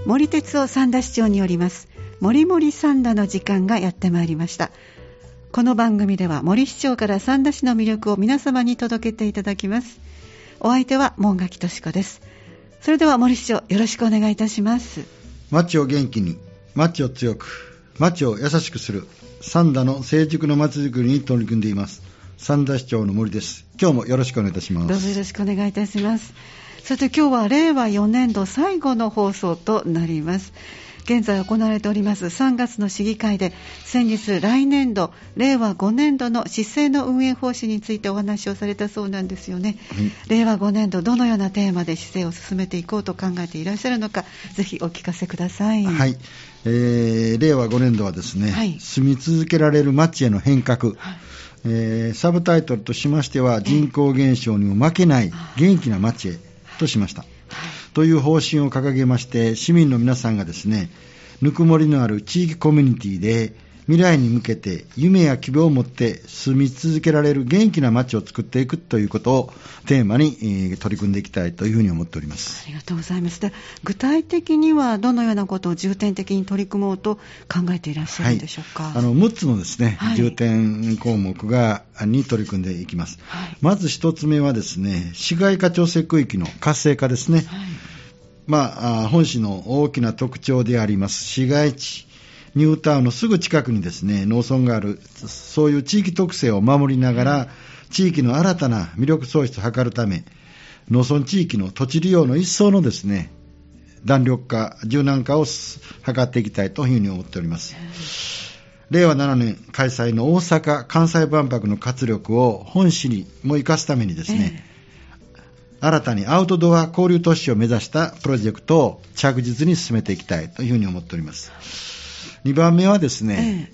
森哲夫三田市長によりますもりもり三田の時間がやってまいりました。この番組では森市長から三田市の魅力を皆様に届けていただきます。お相手は門垣敏子です。それでは森市長、よろしくお願いいたします。 町を元気に、町を強く、町を優しくする三田の成熟の町づくりに取り組んでいます三田市長の森です。今日もよろしくお願いいたします。 どうぞよろしくお願いいたします。さて今日は令和4年度最後の放送となります。現在行われております3月の市議会で先日来年度令和5年度の市政の運営方針についてお話をされたそうなんですよね、令和5年度どのようなテーマで市政を進めていこうと考えていらっしゃるのか、ぜひお聞かせください。 はい、令和5年度はですね、住み続けられる町への変革、サブタイトルとしましては人口減少にも負けない元気な町へとしました、という方針を掲げまして、市民の皆さんがですね、ぬくもりのある地域コミュニティで未来に向けて夢や希望を持って住み続けられる元気な街を作っていくということをテーマに、取り組んでいきたいというふうに思っております。 ありがとうございます。で、具体的にはどのようなことを重点的に取り組もうと考えていらっしゃるんでしょうか。 6つのですね、重点項目に取り組んでいきます。まず1つ目はですね、市街化調整区域の活性化ですね。本市の大きな特徴であります市街地ニュータウンのすぐ近くにですね、農村がある、そういう地域特性を守りながら、地域の新たな魅力創出を図るため、農村地域の土地利用の一層のですね、弾力化、柔軟化を図っていきたいというふうに思っております。令和7年開催の大阪・関西万博の活力を本市にも生かすためにですね、新たにアウトドア交流都市を目指したプロジェクトを着実に進めていきたいというふうに思っております。2番目はですね、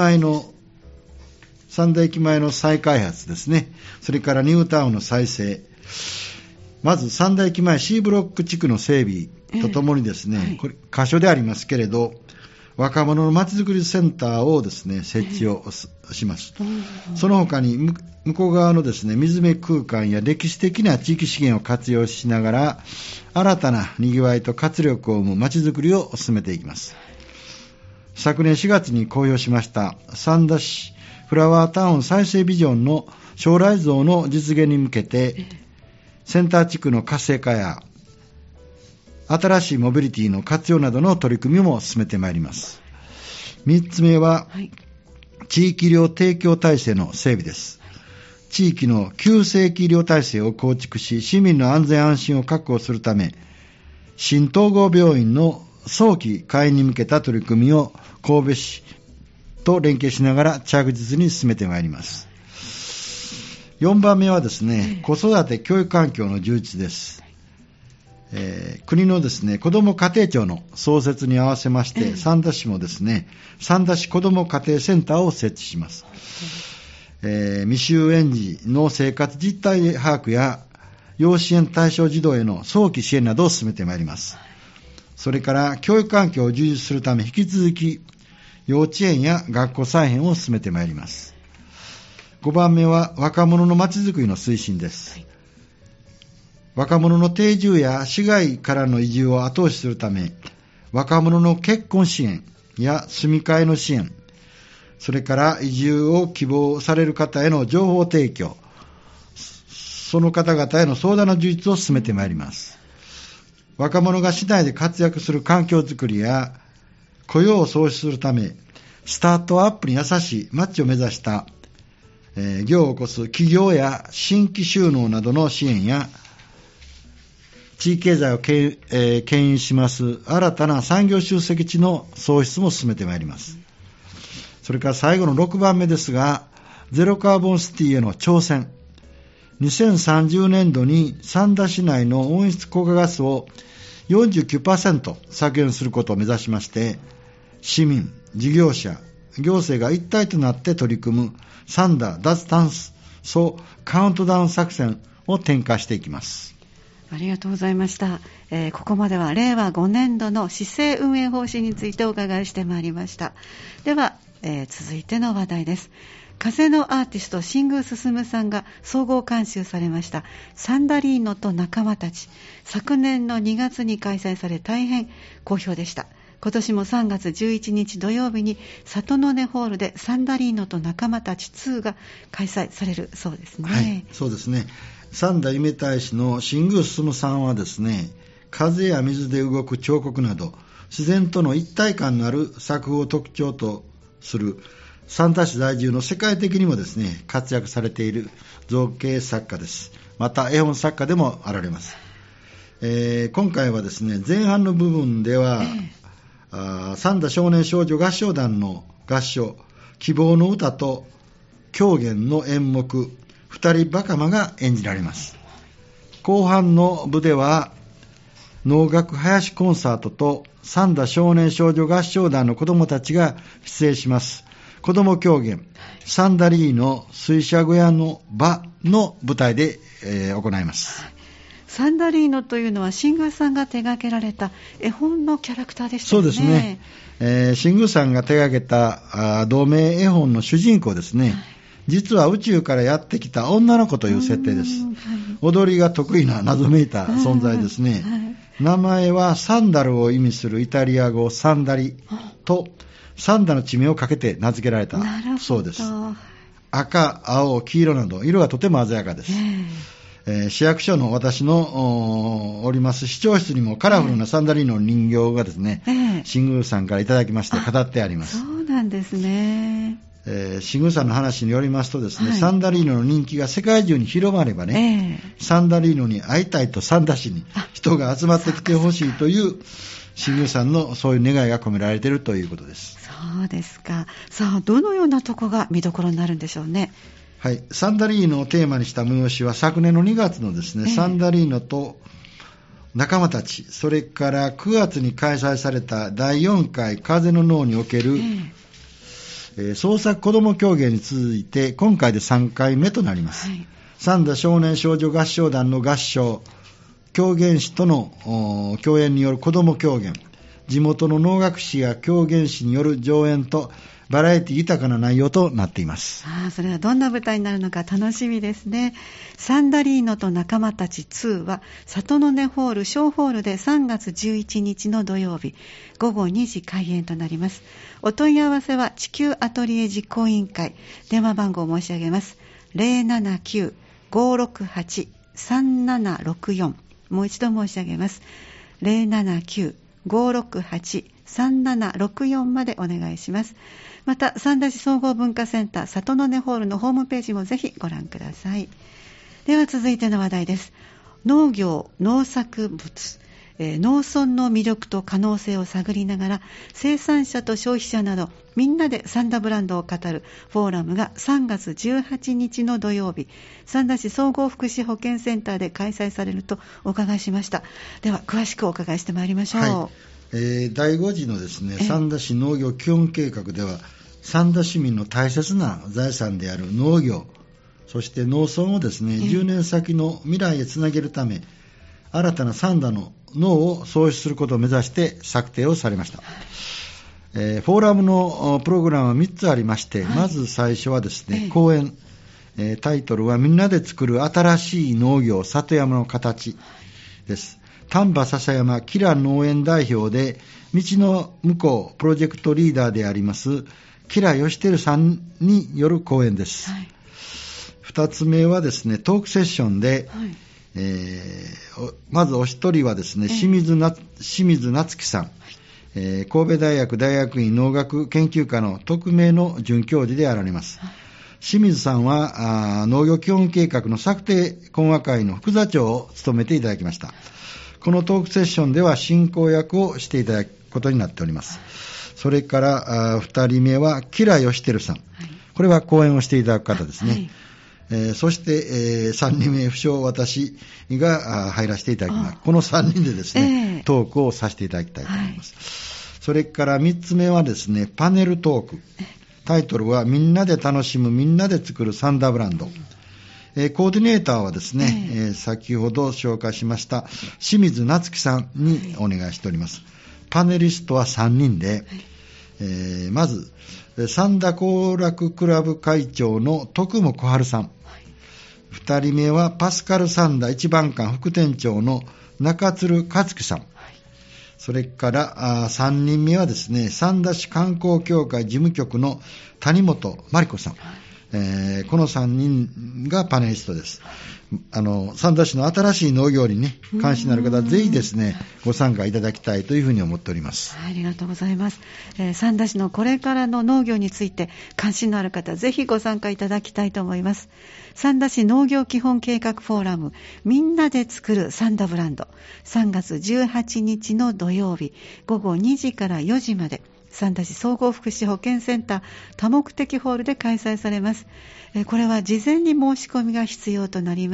三田駅前の再開発ですね、それからニュータウンの再生、まず三田駅前 C ブロック地区の整備とともにですね、これ箇所でありますけれど、若者のまちづくりセンターをですね、設置をします。その他に向こう側のですね、水辺空間や歴史的な地域資源を活用しながら、新たな賑わいと活力を生むまちづくりを進めていきます。昨年4月に公表しました三田市フラワータウン再生ビジョンの将来像の実現に向けて、センター地区の活性化や新しいモビリティの活用などの取り組みも進めてまいります。3つ目は、地域医療提供体制の整備です。地域の急性期医療体制を構築し、市民の安全安心を確保するため、新統合病院の早期開院に向けた取り組みを神戸市と連携しながら着実に進めてまいります。4番目はですね、子育て教育環境の充実です。国のですね、子ども家庭庁の創設に合わせまして、三田市もですね、三田市子ども家庭センターを設置します。未就園児の生活実態把握や要支援対象児童への早期支援などを進めてまいります。それから教育環境を充実するため、引き続き幼稚園や学校再編を進めてまいります。5番目は若者のまちづくりの推進です。若者の定住や市外からの移住を後押しするため、若者の結婚支援や住み替えの支援、それから移住を希望される方への情報提供、その方々への相談の充実を進めてまいります。若者が市内で活躍する環境づくりや雇用を創出するため、スタートアップに優しい街を目指した、業を起こす企業や新規収納などの支援や、地域経済を牽引します新たな産業集積地の創出も進めてまいります。それから最後の6番目ですが、ゼロカーボンシティへの挑戦。2030年度に三田市内の温室効果ガスを 49% 削減することを目指しまして、市民、事業者、行政が一体となって取り組む三田脱炭素カウントダウン作戦を展開していきます。 ありがとうございました。ここまでは令和5年度の市政運営方針についてお伺いしてまいりました。では、続いての話題です。 風のアーティスト新宮進さんが総合監修されましたサンダリーノと仲間たち、昨年の2月に開催され大変好評でした。今年も3月11日土曜日に里の根ホールでサンダリーノと仲間たち2が開催されるそうですね。 はい、そうですね。三田夢大使の新宮進さんはですね、風や水で動く彫刻など自然との一体感のある作風を特徴とする三田市在住の世界的にもですね活躍されている造形作家です。また絵本作家でもあられます。今回はですね、前半の部分では、三田少年少女合唱団の合唱希望の歌と狂言の演目二人バカマが演じられます。後半の部では能楽林コンサートと三田少年少女合唱団の子どもたちが出演します。子ども狂言サンダリーの水車小屋の場の舞台で、行います。 サンダリーノというのは新宮さんが手掛けられた絵本のキャラクターでしたよね。 そうですね、新宮さんが手掛けた同名絵本の主人公ですね、実は宇宙からやってきた女の子という設定です。踊りが得意な謎めいた存在ですね。名前はサンダルを意味するイタリア語サンダリとサンダの地名をかけて名付けられたそうです。赤、青、黄色など色がとても鮮やかです。市役所の私のおります市長室にもカラフルなサンダリーノの人形がですね、新宮さんからいただきまして飾ってあります。 そうなんですね。 新宮さんの話によりますとですね、サンダリーノの人気が世界中に広まればね、サンダリーノに会いたいと三田市に人が集まってきてほしいという新宮さんのそういう願いが込められているということです。 そうですか。さあ、どのようなとこが見どころになるんでしょうね。 はい、サンダリーノをテーマにした催しは昨年の2月のですね、サンダリーノと仲間たち、それから9月に開催された第4回風の脳における、創作子ども狂言に続いて今回で3回目となります。三田少年少女合唱団の合唱狂言師との共演による子ども狂言、地元の能楽師や狂言師による上演とバラエティ豊かな内容となっています。 それはどんな舞台になるのか楽しみですね。サンダリーノと仲間たち2は里の根ホール小ホールで3月11日の土曜日午後2時開演となります。お問い合わせは地球アトリエ実行委員会、電話番号を申し上げます。 079-568-3764、もう一度申し上げます。 079-568-3764 までお願いします。また三田市総合文化センター里の根ホールのホームページもぜひご覧ください。では続いての話題です。農業農作物、農村の魅力と可能性を探りながら生産者と消費者などみんなで三田ブランドを語るフォーラムが3月18日の土曜日三田市総合福祉保健センターで開催されるとお伺いしました。では詳しくお伺いしてまいりましょう。 第5次のですね、三田市農業基本計画では三田市民の大切な財産である農業、そして農村をですね、10年先の未来へつなげるため新たな三田の農を創出することを目指して策定をされました。フォーラムのプログラムは3つありまして、まず最初はですね、講演、タイトルはみんなで作る新しい農業里山の形です。丹波篠山キラ農園代表で道の向こうプロジェクトリーダーでありますキラ義輝さんによる講演です。2つ目はですね、トークセッションで、まずお一人はですね、清水夏樹さん、神戸大学大学院農学研究科の特命の准教授であられます。清水さんは農業基本計画の策定懇話会の副座長を務めていただきました。このトークセッションでは進行役をしていただくことになっております。それから2人目はキラ義輝さん、これは講演をしていただく方ですね。そして、3人目不詳私が入らせていただきます。この3人でですね、トークをさせていただきたいと思います。それから3つ目はですね、パネルトーク、タイトルはみんなで楽しむみんなで作るサンダブランド。コーディネーターはですね、先ほど紹介しました清水夏樹さんにお願いしております。パネリストは3人で、 まず三田後楽クラブ会長の徳茂小春さん、2人目はパスカル三田一番館副店長の中鶴克樹さん、それから3人目はですね、三田市観光協会事務局の谷本真理子さん、この3人がパネリストです。三田市の新しい農業にね、関心のある方はぜひですね、ご参加いただきたいというふうに思っております。 ありがとうございます。三田市のこれからの農業について関心のある方、ぜひご参加いただきたいと思います。三田市農業基本計画フォーラム、みんなで作る三田ブランド、3月18日の土曜日午後2時から4時まで、三田市総合福祉保健センター多目的ホールで開催されます。これは事前に申し込みが必要となります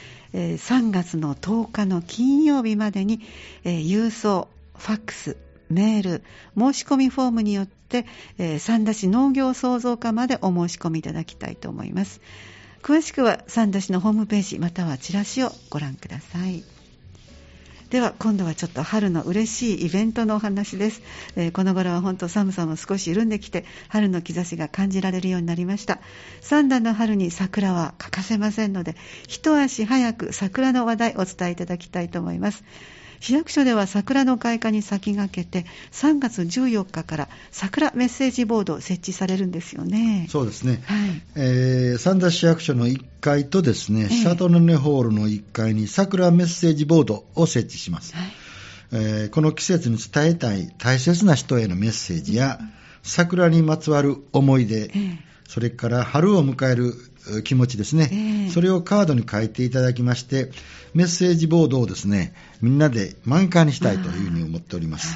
。3月の10日の金曜日までに、郵送、ファックス、メール、申し込みフォームによって、三田市農業創造課までお申し込みいただきたいと思います。詳しくは三田市のホームページまたはチラシをご覧ください。では今度はちょっと春の嬉しいイベントのお話です。この頃は本当寒さも少し緩んできて、春の兆しが感じられるようになりました。三田の春に桜は欠かせませんので、一足早く桜の話題をお伝えいただきたいと思います。市役所では桜の開花に先駆けて3月14日から桜メッセージボードを設置されるんですよね。 そうですね、三田市役所の1階とですね、シャトルネホールの1階に桜メッセージボードを設置します。この季節に伝えたい大切な人へのメッセージや、桜にまつわる思い出、それから春を迎える気持ちですね、それをカードに書いていただきまして、メッセージボードをですね、みんなで満開にしたいというふうに思っております。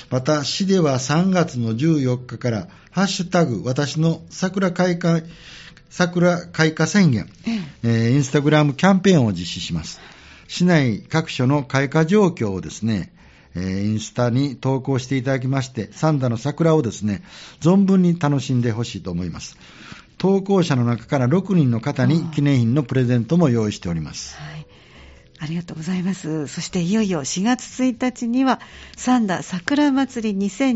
また市では3月の14日からハッシュタグ私の桜開花宣言、インスタグラムキャンペーンを実施します。市内各所の開花状況をですね、インスタに投稿していただきまして、三田の桜をですね、存分に楽しんでほしいと思います。投稿者の中から6人の方に記念品のプレゼントも用意しております。 ありがとうございます。そしていよいよ4月1日には三田桜祭り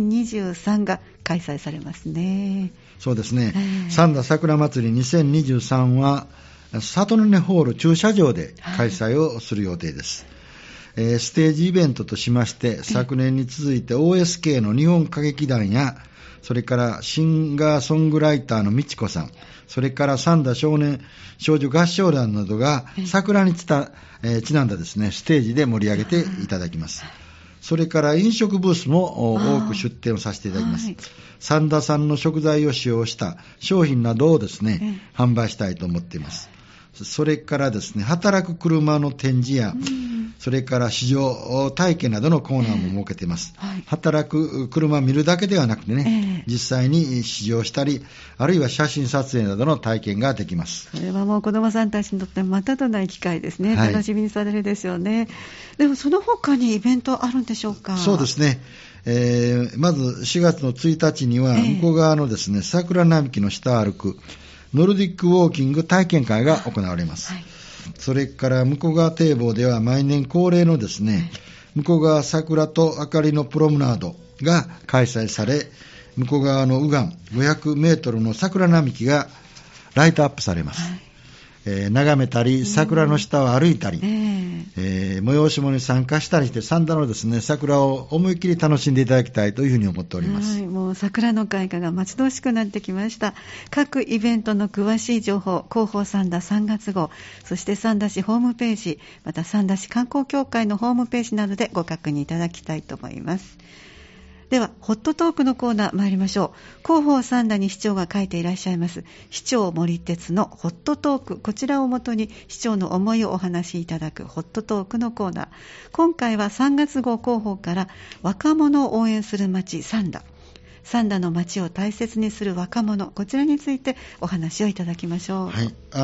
2023が開催されますね。 そうですね、三田桜祭り2023は里の根ホール駐車場で開催をする予定です。ステージイベントとしまして、昨年に続いて OSK の日本歌劇団や、それからシンガーソングライターの美智子さん、それから三田少年少女合唱団などが桜にちなんだですね、ステージで盛り上げていただきます。それから飲食ブースも多く出店をさせていただきます。三田産の食材を使用した商品などをですね、販売したいと思っています。それからですね、働く車の展示や、それから試乗体験などのコーナーも設けています。働く車を見るだけではなくてね、実際に試乗したり、あるいは写真撮影などの体験ができます。 それはもう子どもさんたちにとってまたとない機会ですね。楽しみにされるですよね。でもその他にイベントあるんでしょうか？ そうですね。まず4月の1日には向こう側のですね、桜並木の下を歩くノルディックウォーキング体験会が行われます。それから向こう側堤防では毎年恒例のですね、向こう側桜と明かりのプロムナードが開催され、向こう側の右岸500メートルの桜並木がライトアップされます。眺めたり、桜の下を歩いたり、催し物に参加したりして、三田のですね、桜を思いっきり楽しんでいただきたいというふうに思っております。 もう桜の開花が待ち遠しくなってきました。各イベントの詳しい情報、広報三田3月号、そして三田市ホームページ、また三田市観光協会のホームページなどでご確認いただきたいと思います。ではホットトークのコーナー参りましょう。広報三田に市長が書いていらっしゃいます市長森鉄のホットトーク、こちらをもとに市長の思いをお話しいただくホットトークのコーナー。今回は3月号広報から若者を応援する街三田の街を大切にする若者、こちらについてお話をいただきましょう。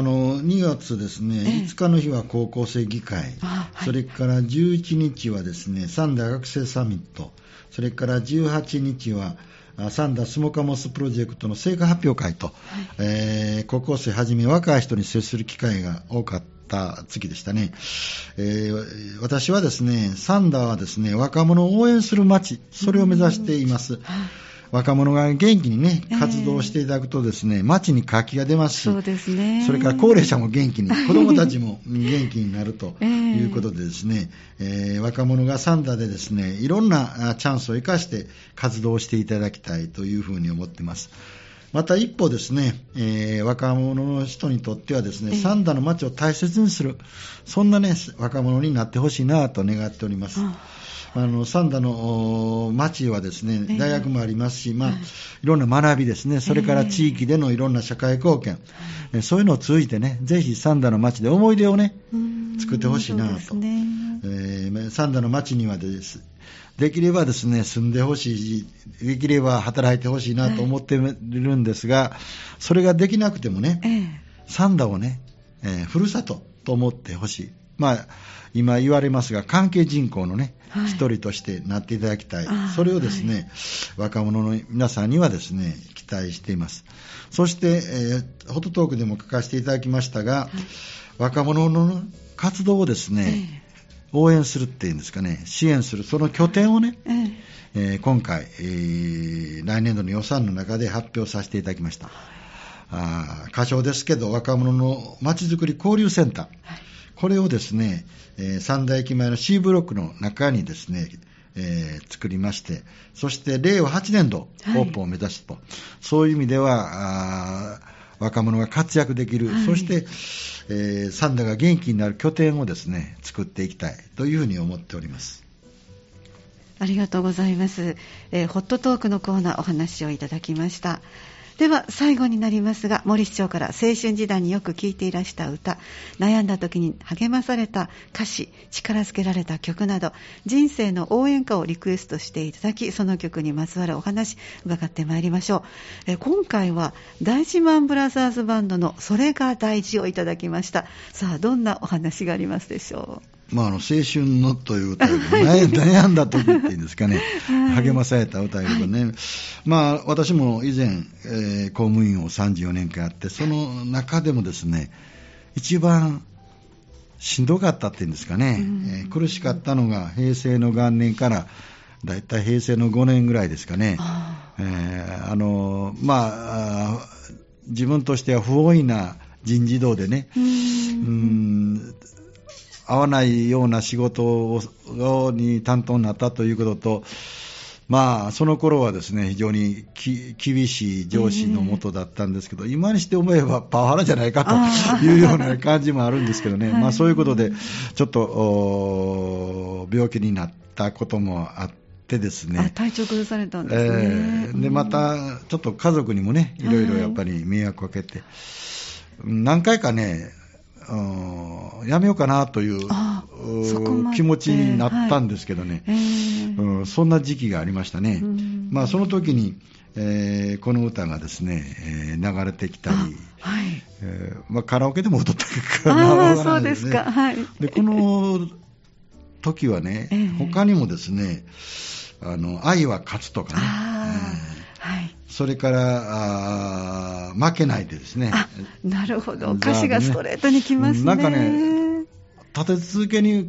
2月ですね、5日の日は高校生議会、それから11日はですね、三田学生サミット、それから18日は三田スモカモスプロジェクトの成果発表会と、高校生はじめ若い人に接する機会が多かった月でしたね。私はですね、三田はですね、若者を応援する街、それを目指しています。 若者が元気にね、活動していただくとですね、街に活気が出ますし、 そうですね。 それから高齢者も元気に、子どもたちも元気になるということでですね、若者が三田でですね、いろんなチャンスを生かして活動していただきたいというふうに思っています。また一方ですね、若者の人にとってはですね、三田の街を大切にする、そんなね、若者になってほしいなと願っております。三田の町はですね、大学もありますし、いろんな学びですね、それから地域でのいろんな社会貢献、そういうのを通じてね、ぜひ三田の町で思い出をね、作ってほしいなと。三田の町にはできればですね、住んでほしい、できれば働いてほしいなと思っているんですが、それができなくてもね、三田をね、ふるさとと思ってほしい。今言われますが、関係人口のね、一人としてなっていただきたい。それをですね、若者の皆さんにはですね、期待しています。そして、ホットトークでも書かせていただきましたが、若者の活動をですね、応援するっていうんですかね、支援する、その拠点をね、今回、来年度の予算の中で発表させていただきました。仮称ですけど、若者のまちづくり交流センター。これをですね、三田駅前の C ブロックの中にですね、作りまして、そして令和8年度オープンを目指すと、そういう意味では若者が活躍できる、そして、三田が元気になる拠点をですね、作っていきたいというふうに思っております。 ありがとうございます。ホットトークのコーナーお話をいただきました。では最後になりますが、森市長から青春時代によく聴いていらした歌、悩んだ時に励まされた歌詞、力づけられた曲など、人生の応援歌をリクエストしていただき、その曲にまつわるお話伺ってまいりましょう。今回は大事マンブラザーズバンドのそれが大事をいただきました。さあ、どんなお話がありますでしょう。 青春のという歌で、悩んだ時っていうんですかね、励まされた歌いうことね、私も以前、公務員を34年間やって、その中でもですね、一番しんどかったっていうんですかね、苦しかったのが平成の元年からだいたい平成の5年ぐらいですかね。自分としては不本意な人事異動でね、合わないような仕事に担当になったということと、その頃はですね、非常に厳しい上司の下だったんですけど、今にして思えばパワハラじゃないかというような感じもあるんですけどね、そういうことでちょっと病気になったこともあってですね、 体調崩されたんですね。 でまたちょっと家族にもね、いろいろやっぱり迷惑をかけて、何回かね、やめようかなという気持ちになったんですけどね、そんな時期がありましたね。その時に、この歌がですね、流れてきたり、カラオケでも歌ったかな、 そうですか。 でこの時はね、他にもですね、愛は勝つとかね、それから負けないでですね。 なるほど、歌詞がストレートにきますね。 なんかね、立て続けに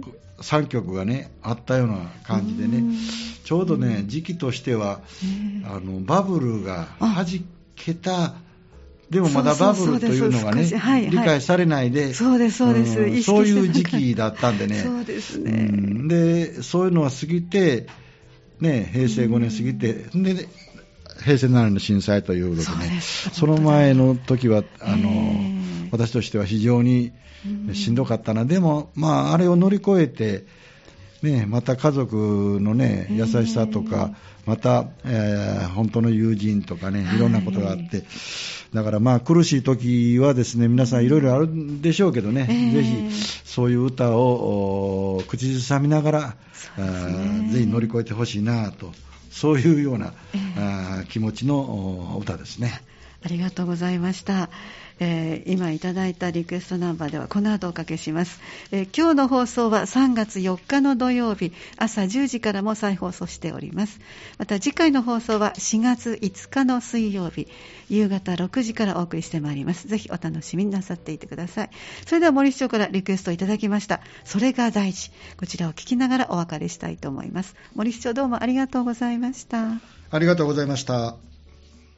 3曲がね、あったような感じでね、ちょうどね、時期としてはバブルが弾けた、でもまだバブルというのがね、理解されないで、そういう時期だったんでね、そうですね。で、そういうのは過ぎて、ね、平成5年過ぎて、で平成7年の震災ということでね、その前の時は私としては非常にしんどかったな。でもあれを乗り越えて、ね、また家族のね、優しさとか、また、本当の友人とかね、いろんなことがあって、だから苦しい時はですね、皆さんいろいろあるんでしょうけどね、ぜひそういう歌を口ずさみながら、ぜひ乗り越えてほしいなと、そういうような、気持ちの歌ですね。 ありがとうございました。今いただいたリクエストナンバーではこの後おかけします。今日の放送は3月4日の土曜日朝10時からも再放送しております。また次回の放送は4月5日の水曜日夕方6時からお送りしてまいります。ぜひお楽しみになさっていてください。それでは森市長からリクエストいただきましたそれが大事、こちらを聞きながらお別れしたいと思います。森市長、どうもありがとうございました。 ありがとうございました。